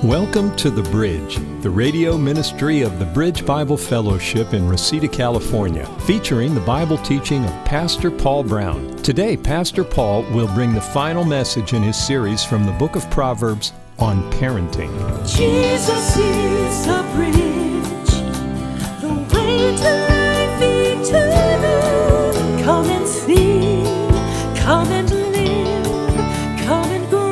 Welcome to The Bridge, the radio ministry of the Bridge Bible Fellowship in Reseda, California, featuring the Bible teaching of Pastor Paul Brown. Today, Pastor Paul will bring the final message in his series from the book of Proverbs on parenting. Jesus is the bridge, the way to life eternal. Come and see, come and live, come and grow.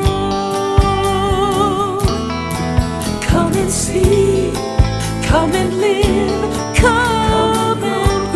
Come and see, come and live, come and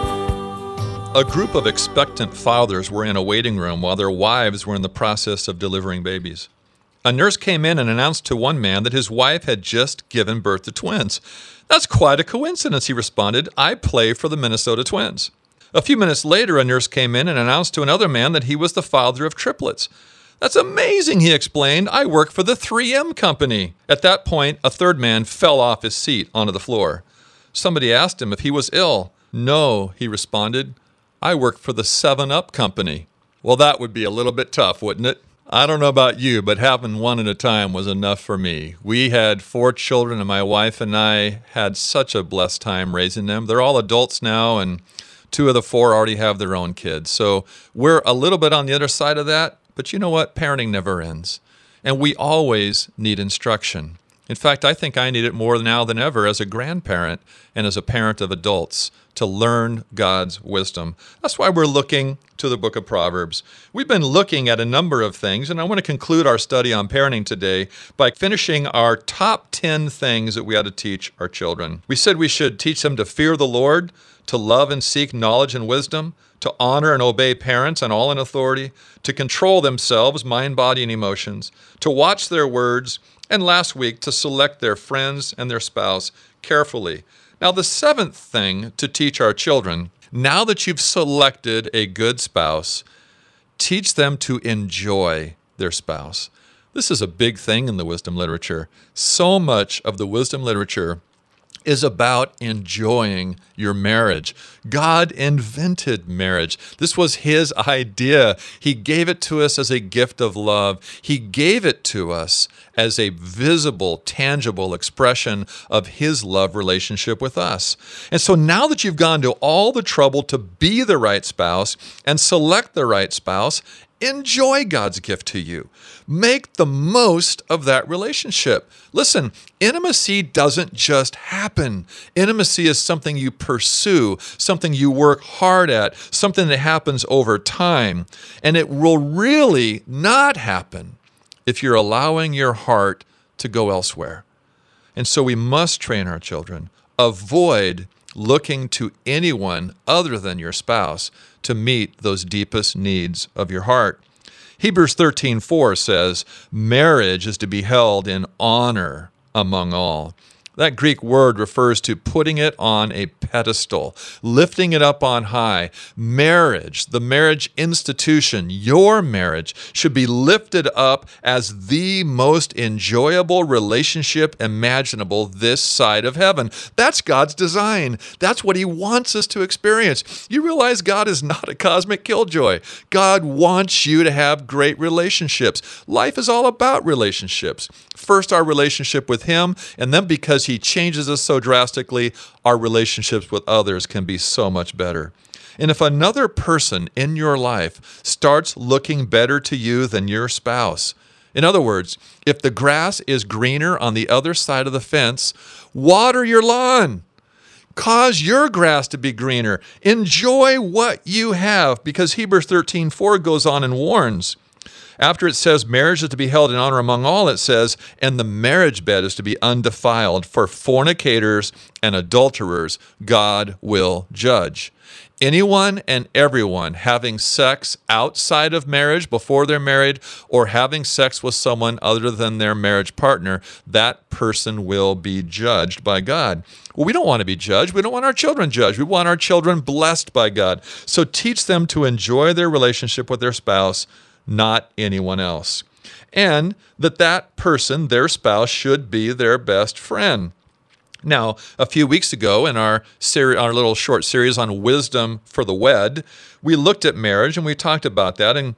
grow. A group of expectant fathers were in a waiting room while their wives were in the process of delivering babies. A nurse came in and announced to one man that his wife had just given birth to twins. "That's quite a coincidence," he responded. "I play for the Minnesota Twins." A few minutes later, a nurse came in and announced to another man that he was the father of triplets. "That's amazing," he explained. "I work for the 3M company." At that point, a third man fell off his seat onto the floor. Somebody asked him if he was ill. "No," he responded. "I work for the 7-Up company." Well, that would be a little bit tough, wouldn't it? I don't know about you, but having one at a time was enough for me. We had 4 children, and my wife and I had such a blessed time raising them. They're all adults now, and 2 of the 4 already have their own kids. So we're a little bit on the other side of that, but you know what? Parenting never ends, and we always need instruction. In fact, I think I need it more now than ever as a grandparent and as a parent of adults to learn God's wisdom. That's why we're looking to the book of Proverbs. We've been looking at a number of things, and I want to conclude our study on parenting today by finishing our top 10 things that we ought to teach our children. We said we should teach them to fear the Lord, to love and seek knowledge and wisdom, to honor and obey parents and all in authority, to control themselves, mind, body, and emotions, to watch their words, and last week, to select their friends and their spouse carefully. Now, the 7th thing to teach our children, now that you've selected a good spouse, teach them to enjoy their spouse. This is a big thing in the wisdom literature. So much of the wisdom literature is about enjoying your marriage. God invented marriage. This was His idea. He gave it to us as a gift of love. He gave it to us as a visible, tangible expression of His love relationship with us. And so now that you've gone to all the trouble to be the right spouse and select the right spouse, enjoy God's gift to you. Make the most of that relationship. Listen, intimacy doesn't just happen. Intimacy is something you pursue, something you work hard at, something that happens over time. And it will really not happen if you're allowing your heart to go elsewhere. And so we must train our children. Avoid looking to anyone other than your spouse to meet those deepest needs of your heart. Hebrews 13:4 says, "Marriage is to be held in honor among all." That Greek word refers to putting it on a pedestal, lifting it up on high. Marriage, the marriage institution, your marriage, should be lifted up as the most enjoyable relationship imaginable this side of heaven. That's God's design. That's what He wants us to experience. You realize God is not a cosmic killjoy. God wants you to have great relationships. Life is all about relationships. First, our relationship with Him, and then because He changes us so drastically, our relationships with others can be so much better. And if another person in your life starts looking better to you than your spouse, in other words, if the grass is greener on the other side of the fence, water your lawn. Cause your grass to be greener. Enjoy what you have, because Hebrews 13:4 goes on and warns. After it says marriage is to be held in honor among all, it says, "And the marriage bed is to be undefiled. For fornicators and adulterers, God will judge." Anyone and everyone having sex outside of marriage before they're married, or having sex with someone other than their marriage partner, that person will be judged by God. Well, we don't want to be judged. We don't want our children judged. We want our children blessed by God. So teach them to enjoy their relationship with their spouse, not anyone else. And that person, their spouse, should be their best friend. Now, a few weeks ago in our little short series on wisdom for the wed, we looked at marriage and we talked about that. And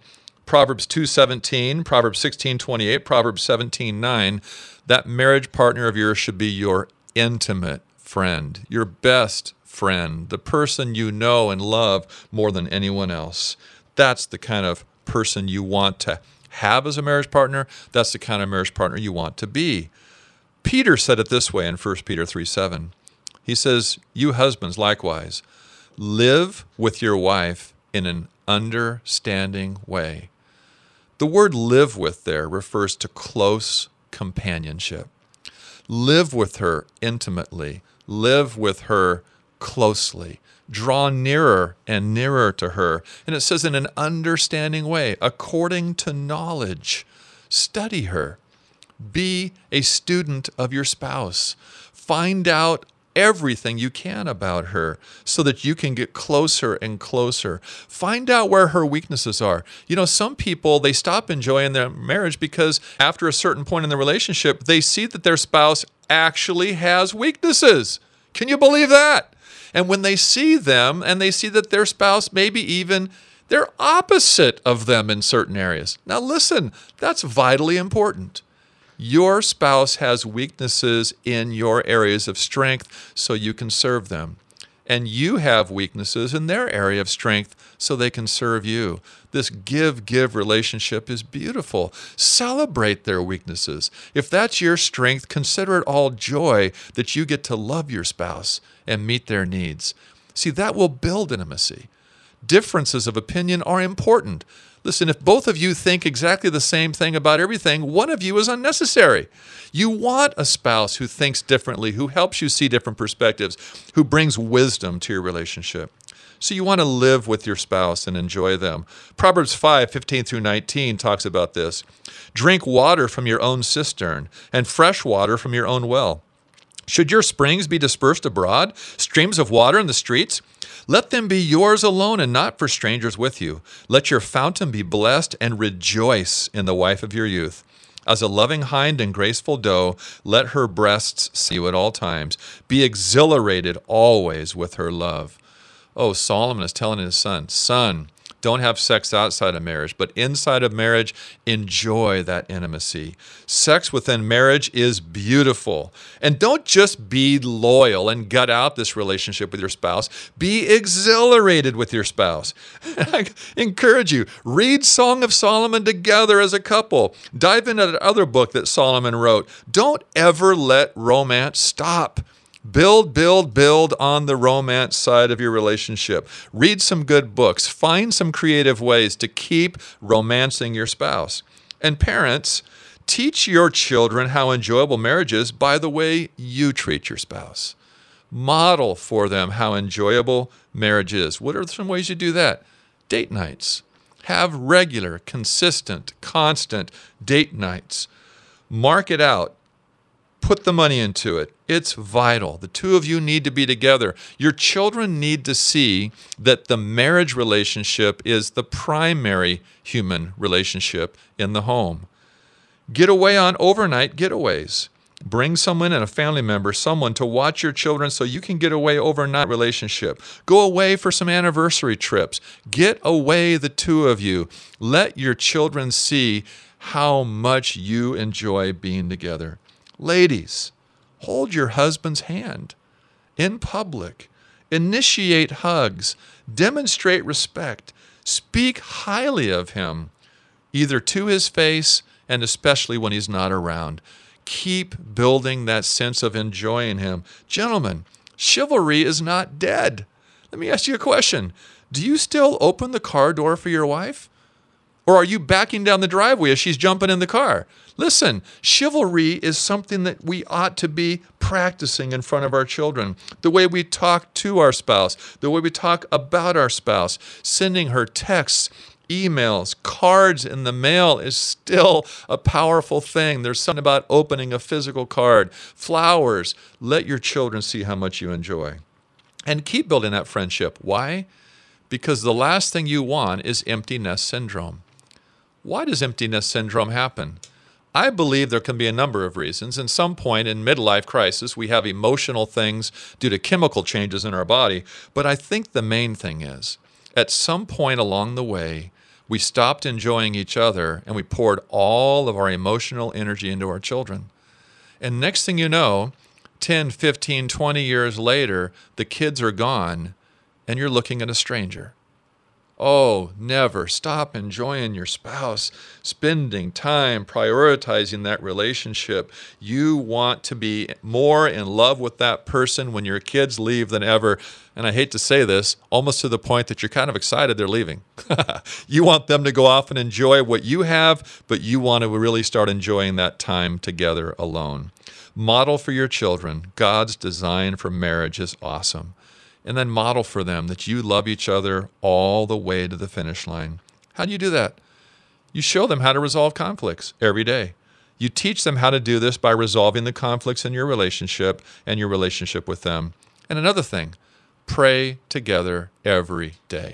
Proverbs 2:17, Proverbs 16:28, Proverbs 17:9, that marriage partner of yours should be your intimate friend, your best friend, the person you know and love more than anyone else. That's the kind of person you want to have as a marriage partner. That's the kind of marriage partner you want to be. Peter said it this way in 1 Peter 3:7. He says, you husbands likewise, live with your wife in an understanding way. The word live with there refers to close companionship. Live with her intimately. Live with her closely. Draw nearer and nearer to her. And it says in an understanding way, according to knowledge. Study her. Be a student of your spouse. Find out everything you can about her so that you can get closer and closer. Find out where her weaknesses are. You know, some people, they stop enjoying their marriage because after a certain point in the relationship, they see that their spouse actually has weaknesses. Can you believe that? And when they see them and they see that their spouse maybe even they're opposite of them in certain areas. Now listen, that's vitally important. Your spouse has weaknesses in your areas of strength so you can serve them. And you have weaknesses in their area of strength so they can serve you. This give-give relationship is beautiful. Celebrate their weaknesses. If that's your strength, consider it all joy that you get to love your spouse and meet their needs. See, that will build intimacy. Differences of opinion are important. Listen, if both of you think exactly the same thing about everything, one of you is unnecessary. You want a spouse who thinks differently, who helps you see different perspectives, who brings wisdom to your relationship. So you want to live with your spouse and enjoy them. Proverbs 5:15 through 19 talks about this. Drink water from your own cistern and fresh water from your own well. Should your springs be dispersed abroad, streams of water in the streets? Let them be yours alone and not for strangers with you. Let your fountain be blessed and rejoice in the wife of your youth. As a loving hind and graceful doe, let her breasts see you at all times. Be exhilarated always with her love. Oh, Solomon is telling his son, don't have sex outside of marriage, but inside of marriage, enjoy that intimacy. Sex within marriage is beautiful. And don't just be loyal and gut out this relationship with your spouse. Be exhilarated with your spouse. I encourage you, read Song of Solomon together as a couple. Dive into that other book that Solomon wrote. Don't ever let romance stop. Build on the romance side of your relationship. Read some good books. Find some creative ways to keep romancing your spouse. And parents, teach your children how enjoyable marriage is by the way you treat your spouse. Model for them how enjoyable marriage is. What are some ways you do that? Date nights. Have regular, consistent, constant date nights. Mark it out. Put the money into it. It's vital. The two of you need to be together. Your children need to see that the marriage relationship is the primary human relationship in the home. Get away on overnight getaways. Bring someone and a family member, someone to watch your children so you can get away overnight relationship. Go away for some anniversary trips. Get away, the two of you. Let your children see how much you enjoy being together. Ladies, hold your husband's hand in public. Initiate hugs. Demonstrate respect. Speak highly of him, either to his face and especially when he's not around. Keep building that sense of enjoying him. Gentlemen, chivalry is not dead. Let me ask you a question. Do you still open the car door for your wife? Or are you backing down the driveway as she's jumping in the car? Listen, chivalry is something that we ought to be practicing in front of our children. The way we talk to our spouse, the way we talk about our spouse, sending her texts, emails, cards in the mail is still a powerful thing. There's something about opening a physical card, flowers. Let your children see how much you enjoy. And keep building that friendship. Why? Because the last thing you want is empty nest syndrome. Why does empty nest syndrome happen? I believe there can be a number of reasons. At some point in midlife crisis, we have emotional things due to chemical changes in our body. But I think the main thing is, at some point along the way, We stopped enjoying each other, and we poured all of our emotional energy into our children. And next thing you know, 10, 15, 20 years later, the kids are gone, and you're looking at a stranger. Oh, never stop enjoying your spouse, spending time, prioritizing that relationship. You want to be more in love with that person when your kids leave than ever. And I hate to say this, almost to the point that you're kind of excited they're leaving. You want them to go off and enjoy what you have, but you want to really start enjoying that time together alone. Model for your children. God's design for marriage is awesome. And then model for them that you love each other all the way to the finish line. How do you do that? You show them how to resolve conflicts every day. You teach them how to do this by resolving the conflicts in your relationship and your relationship with them. And another thing, pray together every day.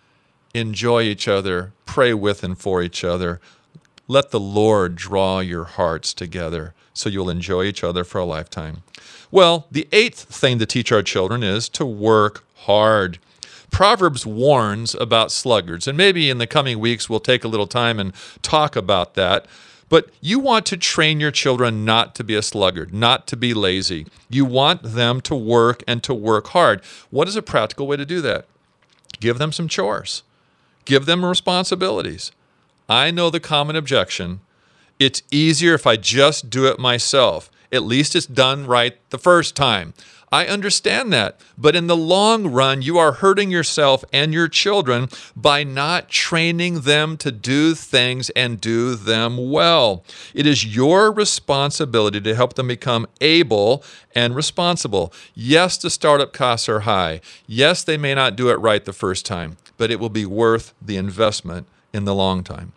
Enjoy each other. Pray with and for each other. Let the Lord draw your hearts together so you'll enjoy each other for a lifetime. Well, the eighth thing to teach our children is to work hard. Proverbs warns about sluggards, and maybe in the coming weeks we'll take a little time and talk about that. But you want to train your children not to be a sluggard, not to be lazy. You want them to work and to work hard. What is a practical way to do that? Give them some chores. Give them responsibilities. I know the common objection. It's easier if I just do it myself. At least it's done right the first time. I understand that. But in the long run, you are hurting yourself and your children by not training them to do things and do them well. It is your responsibility to help them become able and responsible. Yes, the startup costs are high. Yes, they may not do it right the first time, but it will be worth the investment in the long time.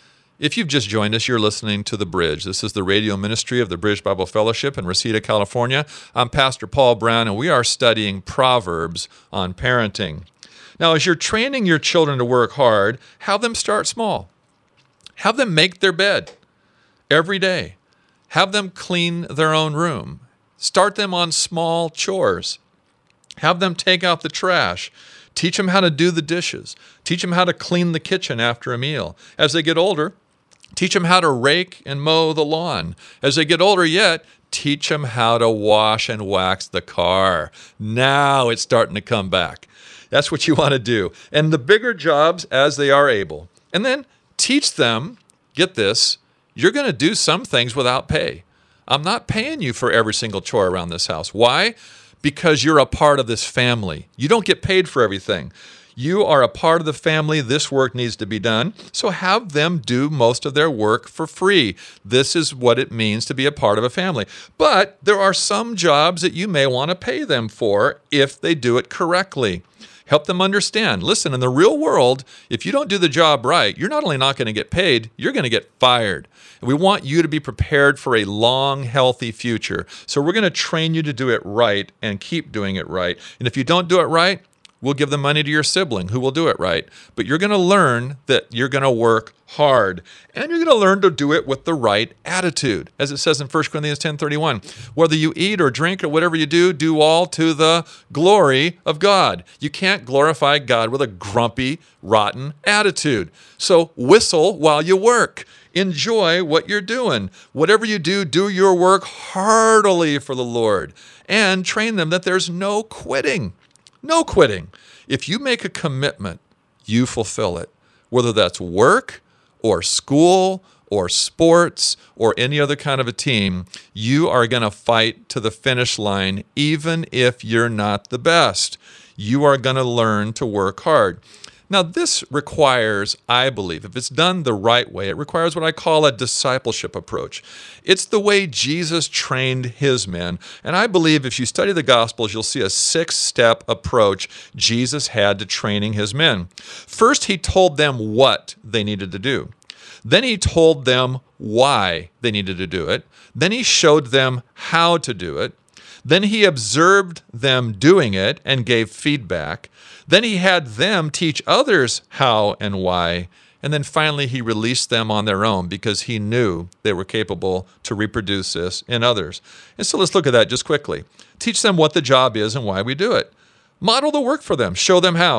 If you've just joined us, you're listening to The Bridge. This is the radio ministry of the Bridge Bible Fellowship in Reseda, California. I'm Pastor Paul Brown, and we are studying Proverbs on parenting. Now, as you're training your children to work hard, have them start small. Have them make their bed every day. Have them clean their own room. Start them on small chores. Have them take out the trash. Teach them how to do the dishes. Teach them how to clean the kitchen after a meal. As they get older, teach them how to rake and mow the lawn. As they get older yet, teach them how to wash and wax the car. Now it's starting to come back. That's what you want to do. And the bigger jobs as they are able. And then teach them, get this, you're going to do some things without pay. I'm not paying you for every single chore around this house. Why? Because you're a part of this family. You don't get paid for everything. You are a part of the family. This work needs to be done. So have them do most of their work for free. This is what it means to be a part of a family. But there are some jobs that you may want to pay them for if they do it correctly. Help them understand. Listen, in the real world, if you don't do the job right, you're not only not going to get paid, you're going to get fired. And we want you to be prepared for a long, healthy future. So we're going to train you to do it right and keep doing it right. And if you don't do it right, we'll give the money to your sibling who will do it right. But you're going to learn that you're going to work hard. And you're going to learn to do it with the right attitude. As it says in 1 Corinthians 10:31, whether you eat or drink or whatever you do all to the glory of God. You can't glorify God with a grumpy, rotten attitude. So whistle while you work. Enjoy what you're doing. Whatever you do, do your work heartily for the Lord. And train them that there's no quitting. No quitting. If you make a commitment, you fulfill it. Whether that's work or school or sports or any other kind of a team, you are going to fight to the finish line even if you're not the best. You are going to learn to work hard. Now, this requires, I believe, if it's done the right way, it requires what I call a discipleship approach. It's the way Jesus trained his men. And I believe if you study the Gospels, you'll see a 6-step approach Jesus had to training his men. First, he told them what they needed to do. Then he told them why they needed to do it. Then he showed them how to do it. Then he observed them doing it and gave feedback. Then he had them teach others how and why. And then finally, he released them on their own because he knew they were capable to reproduce this in others. And so let's look at that just quickly. Teach them what the job is and why we do it. Model the work for them. Show them how.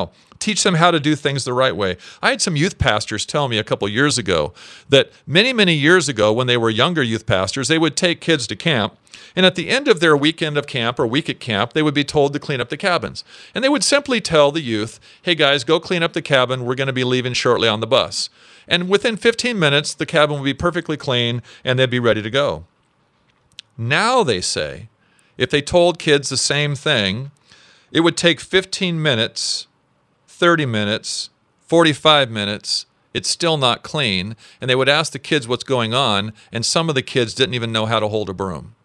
Teach them how to do things the right way. I had some youth pastors tell me a couple years ago that many years ago, when they were younger youth pastors, they would take kids to camp, and at the end of their weekend of camp or week at camp, they would be told to clean up the cabins. And they would simply tell the youth, hey guys, go clean up the cabin. We're going to be leaving shortly on the bus. And within 15 minutes, the cabin would be perfectly clean and they'd be ready to go. Now they say, if they told kids the same thing, it would take 15 minutes, 30 minutes, 45 minutes. It's still not clean. And they would ask the kids what's going on, and some of the kids didn't even know how to hold a broom.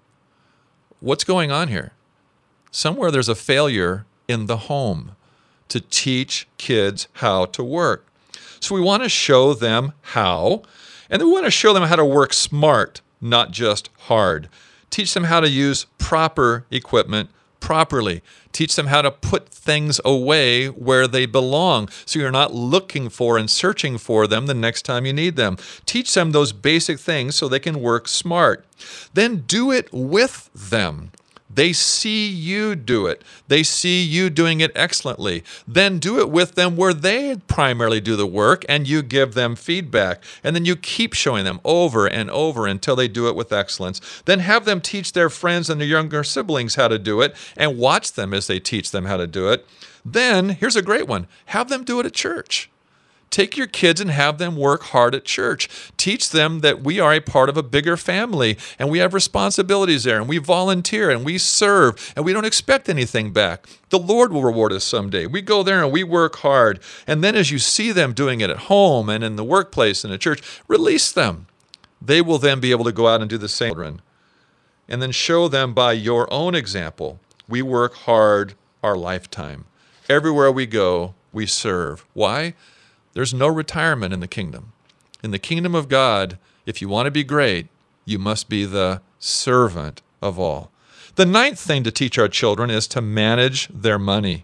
What's going on here? Somewhere there's a failure in the home to teach kids how to work. So we want to show them how, and then we want to show them how to work smart, not just hard. Teach them how to use proper equipment properly. Teach them how to put things away where they belong so you're not looking for and searching for them the next time you need them. Teach them those basic things so they can work smart. Then do it with them. They see you do it. They see you doing it excellently. Then do it with them where they primarily do the work and you give them feedback. And then you keep showing them over and over until they do it with excellence. Then have them teach their friends and their younger siblings how to do it and watch them as they teach them how to do it. Then, here's a great one, have them do it at church. Take your kids and have them work hard at church. Teach them that we are a part of a bigger family and we have responsibilities there and we volunteer and we serve and we don't expect anything back. The Lord will reward us someday. We go there and we work hard. And then as you see them doing it at home and in the workplace and at church, release them. They will then be able to go out and do the same. And then show them by your own example. We work hard our lifetime. Everywhere we go, we serve. Why? There's no retirement in the kingdom. In the kingdom of God, if you want to be great, you must be the servant of all. The ninth thing to teach our children is to manage their money.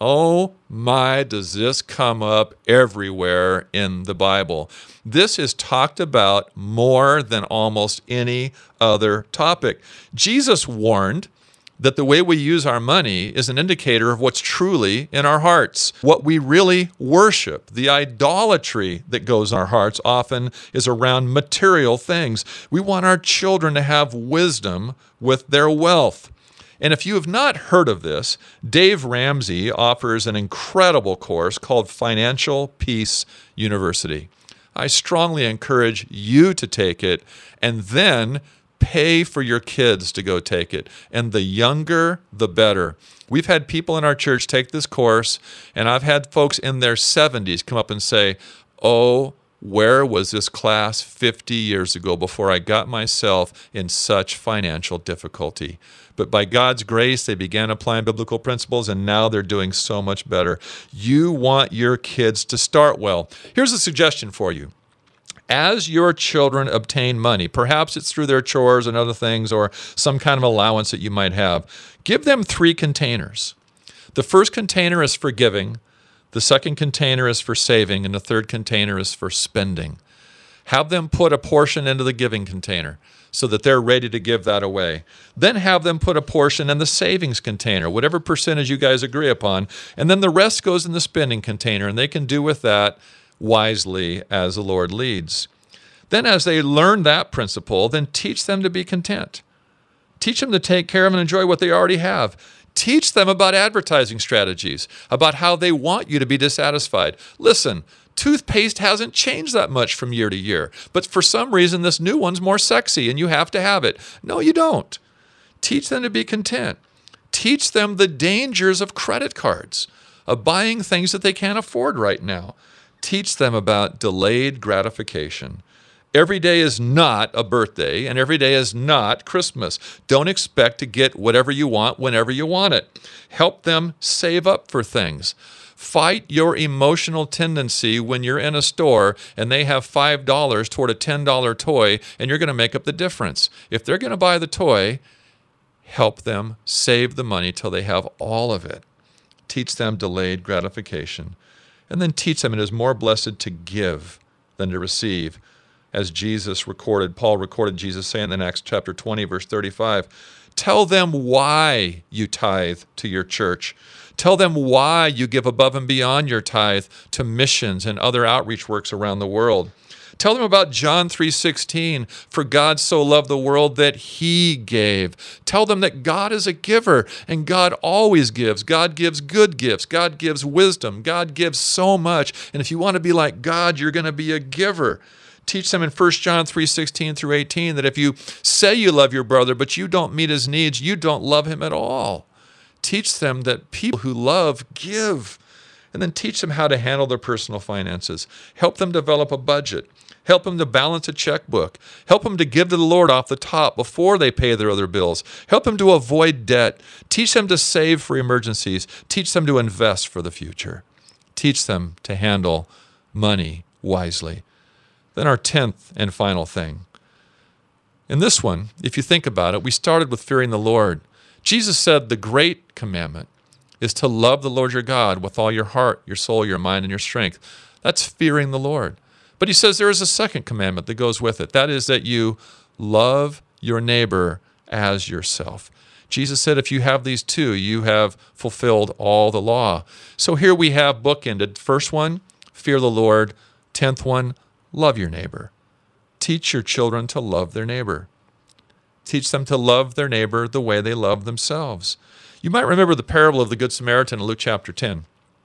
Oh my, does this come up everywhere in the Bible? This is talked about more than almost any other topic. Jesus warned that the way we use our money is an indicator of what's truly in our hearts. What we really worship, the idolatry that goes in our hearts often is around material things. We want our children to have wisdom with their wealth. And if you have not heard of this, Dave Ramsey offers an incredible course called Financial Peace University. I strongly encourage you to take it and then pay for your kids to go take it. And the younger, the better. We've had people in our church take this course, and I've had folks in their 70s come up and say, oh, where was this class 50 years ago before I got myself in such financial difficulty? But by God's grace, they began applying biblical principles, and now they're doing so much better. You want your kids to start well. Here's a suggestion for you. As your children obtain money, perhaps it's through their chores and other things or some kind of allowance that you might have, give them 3 containers. The first container is for giving, the second container is for saving, and the third container is for spending. Have them put a portion into the giving container so that they're ready to give that away. Then have them put a portion in the savings container, whatever percentage you guys agree upon, and then the rest goes in the spending container, and they can do with that wisely as the Lord leads. Then as they learn that principle, then teach them to be content. Teach them to take care of and enjoy what they already have. Teach them about advertising strategies, about how they want you to be dissatisfied. Listen, toothpaste hasn't changed that much from year to year, but for some reason this new one's more sexy and you have to have it. No, you don't. Teach them to be content. Teach them the dangers of credit cards, of buying things that they can't afford right now. Teach them about delayed gratification. Every day is not a birthday, and every day is not Christmas. Don't expect to get whatever you want whenever you want it. Help them save up for things. Fight your emotional tendency when you're in a store and they have $5 toward a $10 toy, and you're going to make up the difference. If they're going to buy the toy, help them save the money till they have all of it. Teach them delayed gratification. And then teach them it is more blessed to give than to receive. As Paul recorded Jesus saying in Acts chapter 20, verse 35, tell them why you tithe to your church. Tell them why you give above and beyond your tithe to missions and other outreach works around the world. Tell them about John 3:16, for God so loved the world that he gave. Tell them that God is a giver, and God always gives. God gives good gifts. God gives wisdom. God gives so much. And if you want to be like God, you're going to be a giver. Teach them in 1 John 3:16 through 18 that if you say you love your brother, but you don't meet his needs, you don't love him at all. Teach them that people who love give. And then teach them how to handle their personal finances. Help them develop a budget. Help them to balance a checkbook. Help them to give to the Lord off the top before they pay their other bills. Help them to avoid debt. Teach them to save for emergencies. Teach them to invest for the future. Teach them to handle money wisely. Then our 10th and final thing. In this one, if you think about it, we started with fearing the Lord. Jesus said the great commandment is to love the Lord your God with all your heart, your soul, your mind, and your strength. That's fearing the Lord. But he says there is a second commandment that goes with it. That is that you love your neighbor as yourself. Jesus said if you have these two, you have fulfilled all the law. So here we have bookended. First one, fear the Lord. 10th one, love your neighbor. Teach your children to love their neighbor. Teach them to love their neighbor the way they love themselves. You might remember the parable of the Good Samaritan in Luke chapter 10.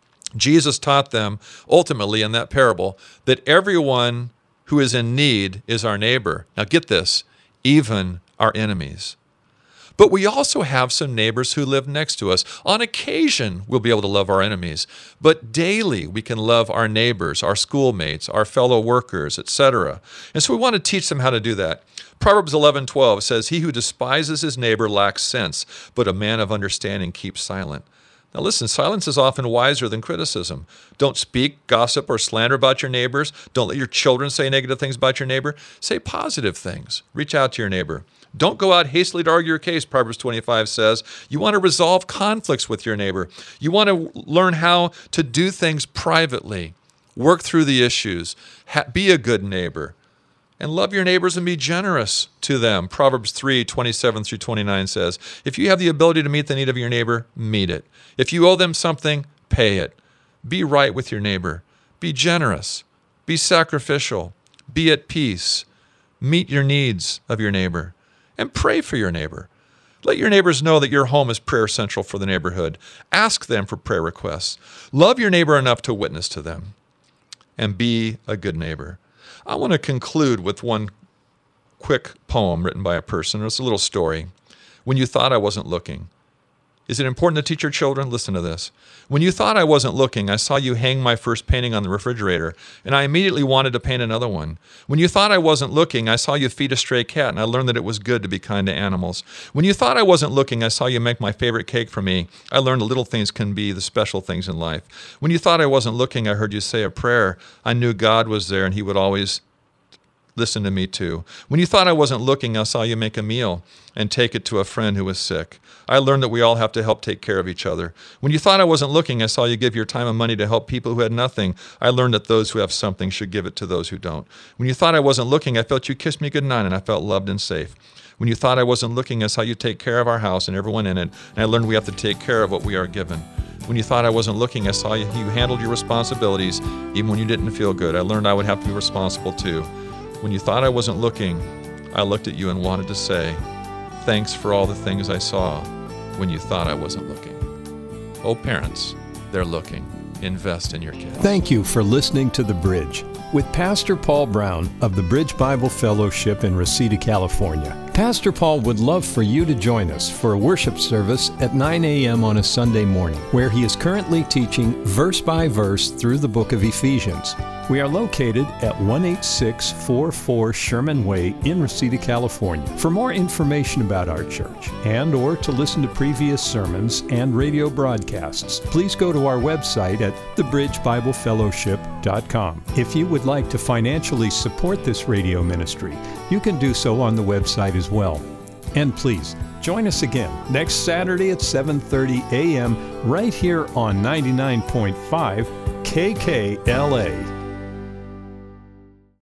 Jesus taught them, ultimately in that parable, that everyone who is in need is our neighbor. Now get this, even our enemies. But we also have some neighbors who live next to us. On occasion, we'll be able to love our enemies. But daily, we can love our neighbors, our schoolmates, our fellow workers, etc. And so we want to teach them how to do that. Proverbs 11:12 says, he who despises his neighbor lacks sense, but a man of understanding keeps silent. Now listen, silence is often wiser than criticism. Don't speak, gossip, or slander about your neighbors. Don't let your children say negative things about your neighbor. Say positive things. Reach out to your neighbor. Don't go out hastily to argue your case, Proverbs 25 says. You want to resolve conflicts with your neighbor. You want to learn how to do things privately. Work through the issues. Be a good neighbor. And love your neighbors and be generous to them. Proverbs 3:27 through 29 says, if you have the ability to meet the need of your neighbor, meet it. If you owe them something, pay it. Be right with your neighbor. Be generous. Be sacrificial. Be at peace. Meet your needs of your neighbor. And pray for your neighbor. Let your neighbors know that your home is prayer central for the neighborhood. Ask them for prayer requests. Love your neighbor enough to witness to them. And be a good neighbor. I want to conclude with one quick poem written by a person. It's a little story. When you thought I wasn't looking. Is it important to teach your children? Listen to this. When you thought I wasn't looking, I saw you hang my first painting on the refrigerator, and I immediately wanted to paint another one. When you thought I wasn't looking, I saw you feed a stray cat, and I learned that it was good to be kind to animals. When you thought I wasn't looking, I saw you make my favorite cake for me. I learned the little things can be the special things in life. When you thought I wasn't looking, I heard you say a prayer. I knew God was there, and he would always listen to me too. When you thought I wasn't looking, I saw you make a meal and take it to a friend who was sick. I learned that we all have to help take care of each other. When you thought I wasn't looking, I saw you give your time and money to help people who had nothing. I learned that those who have something should give it to those who don't. When you thought I wasn't looking, I felt you kiss me goodnight and I felt loved and safe. When you thought I wasn't looking, I saw you take care of our house and everyone in it, and I learned we have to take care of what we are given. When you thought I wasn't looking, I saw you handled your responsibilities even when you didn't feel good. I learned I would have to be responsible too. When you thought I wasn't looking, I looked at you and wanted to say, thanks for all the things I saw when you thought I wasn't looking. Oh, parents, they're looking. Invest in your kids. Thank you for listening to The Bridge with Pastor Paul Brown of the Bridge Bible Fellowship in Reseda, California. Pastor Paul would love for you to join us for a worship service at 9 a.m. on a Sunday morning, where he is currently teaching verse by verse through the book of Ephesians. We are located at 18644 Sherman Way in Reseda, California. For more information about our church and or to listen to previous sermons and radio broadcasts, please go to our website at thebridgebiblefellowship.com. If you would like to financially support this radio ministry, you can do so on the website as well. And please, join us again next Saturday at 7:30 a.m. right here on 99.5 KKLA.